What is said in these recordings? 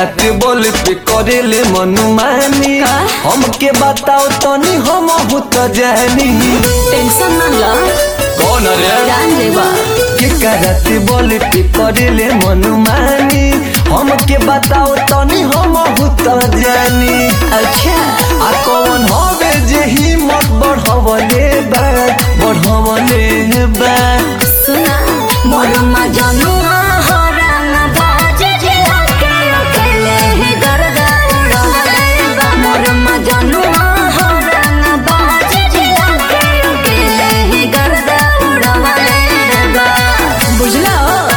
रात बोल पे करेले मनुमानी हमके बताओ तनी हम तो जानी। टेंशन ना ला कौन रे जान लेबा के रात बोल पे करेले मनुमानी हमके बताओ तनी हम तो जानी। अच्छा आ कौन हवे जे हिम्मत बढ़वले बा सुना मोर मजनुआ हराना बाजे जिला के अकेले ही गर्दा उड़ाले बा। मोर मजनुआ हराना बाजे जिला के अकेले ही गर्दा उड़ाले बा। बुझला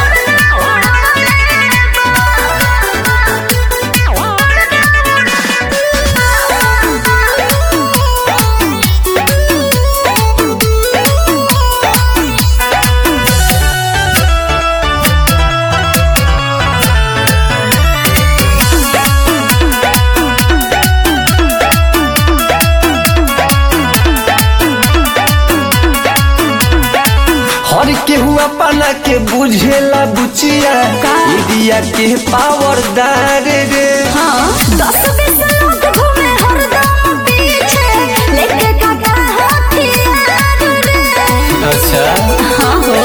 हर केहू अपना के बुझेला बुचिया इंडिया के पावरदार रे। हाँ 10-20 लोग घूमे हरदम पीछे लेके काका हथियार रे। अच्छा हाँ हो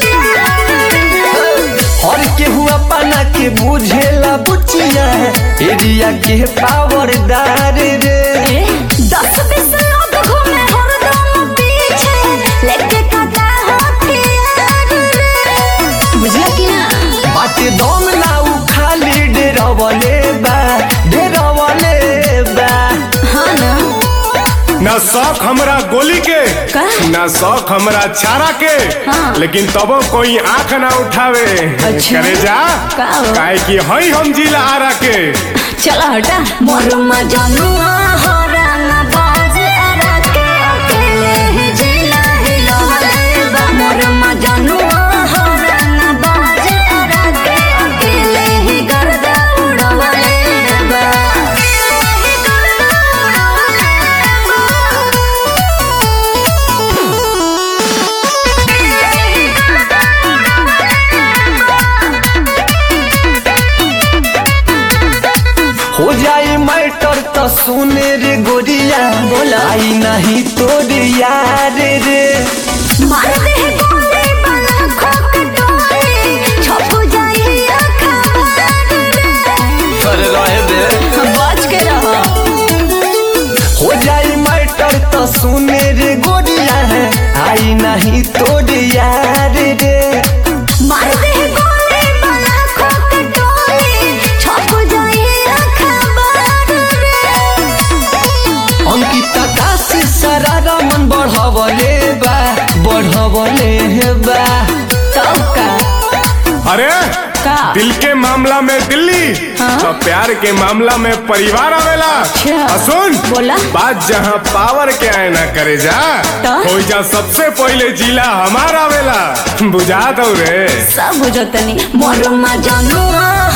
हर केहू अपना के बुझेला बुचिया इंडिया के पावरदार रे। 10-20 लोग घूमे हरदम पीछे लेके काका हथियार रे। बुझला कि ना बाटे दम ना उ खाली डेरवले बा। हाँ ना ना शौक हमरा गोली के का? ना शौक हमरा छारा के हाँ। लेकिन तबो कोई आंख ना उठावे। अच्छा। करे जा का हो? काहे कि हई हम जिला आरा के। चला हटा मोर मजनुआ हराना बाज आरा के अकेले ही जिला हिलवले बा। मोर मजनुआ हराना बाज आरा के अकेले ही गर्दा उड़वले बा। हो जाए मैटर तो सुने रे गोरिया बोला। आई नहीं तोर यार रे। मार दे गोली बला खोक टोली छप जाई अखबार रे। कर रहे दे बच के रहो हो जाए मैटर तो सुने रे गोरिया आई नहीं तोर यार रे। मार दे गोली बला खोक टोली छप जाई अखबार रे। अंकिता काशी सरारा मन बढ़वले बा। तब का अरे का? दिल के मामला में दिल्ली हाँ? तो प्यार के मामला में परिवार आवेला। अच्छा। सुन बोला। बात जहाँ पावर के आए ना करे जा तो? हो जा सबसे पहले जिला हमारा आवेला। बुझा दो रे सब बुझतनी मोर मजनुआ